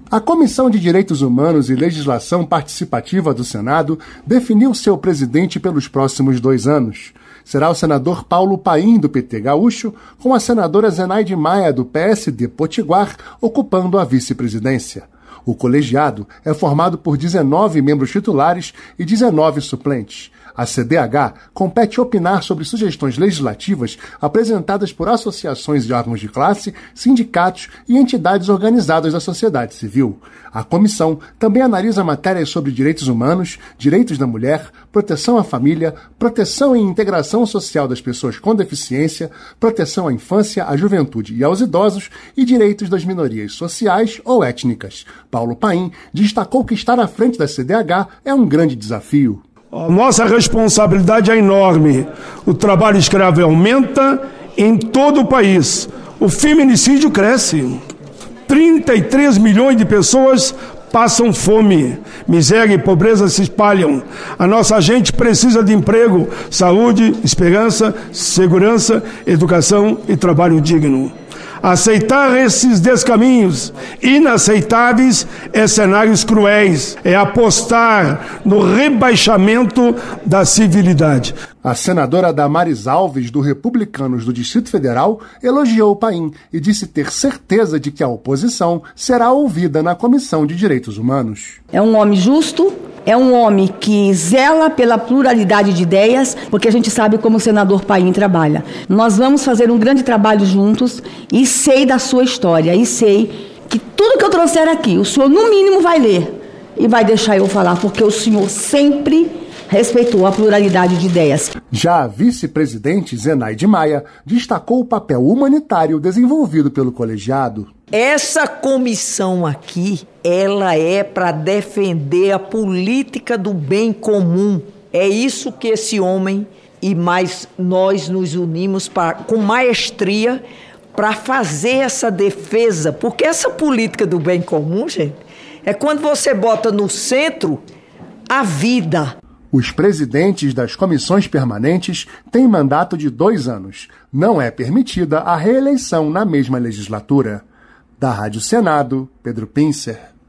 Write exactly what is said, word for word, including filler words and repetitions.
A Comissão de Direitos Humanos e Legislação Participativa do Senado definiu seu presidente pelos próximos dois anos. Será o senador Paulo Paim, do P T gaúcho, com a senadora Zenaide Maia, do P S D Potiguar, ocupando a vice-presidência. O colegiado é formado por dezenove membros titulares e dezenove suplentes. A C D H compete opinar sobre sugestões legislativas apresentadas por associações de órgãos de classe, sindicatos e entidades organizadas da sociedade civil. A comissão também analisa matérias sobre direitos humanos, direitos da mulher, proteção à família, proteção e integração social das pessoas com deficiência, proteção à infância, à juventude e aos idosos e direitos das minorias sociais ou étnicas. Paulo Paim destacou que estar à frente da C D H é um grande desafio. A nossa responsabilidade é enorme. O trabalho escravo aumenta em todo o país. O feminicídio cresce. trinta e três milhões de pessoas passam fome. Miséria e pobreza se espalham. A nossa gente precisa de emprego, saúde, esperança, segurança, educação e trabalho digno. Aceitar esses descaminhos inaceitáveis é cenários cruéis, é apostar no rebaixamento da civilidade. A senadora Damares Alves, do Republicanos do Distrito Federal, elogiou Paim e disse ter certeza de que a oposição será ouvida na Comissão de Direitos Humanos. É um homem justo, é um homem que zela pela pluralidade de ideias, porque a gente sabe como o senador Paim trabalha. Nós vamos fazer um grande trabalho juntos e sei da sua história, e sei que tudo que eu trouxer aqui, o senhor no mínimo vai ler e vai deixar eu falar, porque o senhor sempre respeitou a pluralidade de ideias. Já a vice-presidente Zenaide Maia destacou o papel humanitário desenvolvido pelo colegiado. Essa comissão aqui, ela é para defender a política do bem comum. É isso que esse homem e mais nós nos unimos pra, com maestria para fazer essa defesa. Porque essa política do bem comum, gente, é quando você bota no centro a vida. Os presidentes das comissões permanentes têm mandato de dois anos. Não é permitida a reeleição na mesma legislatura. Da Rádio Senado, Pedro Pincer.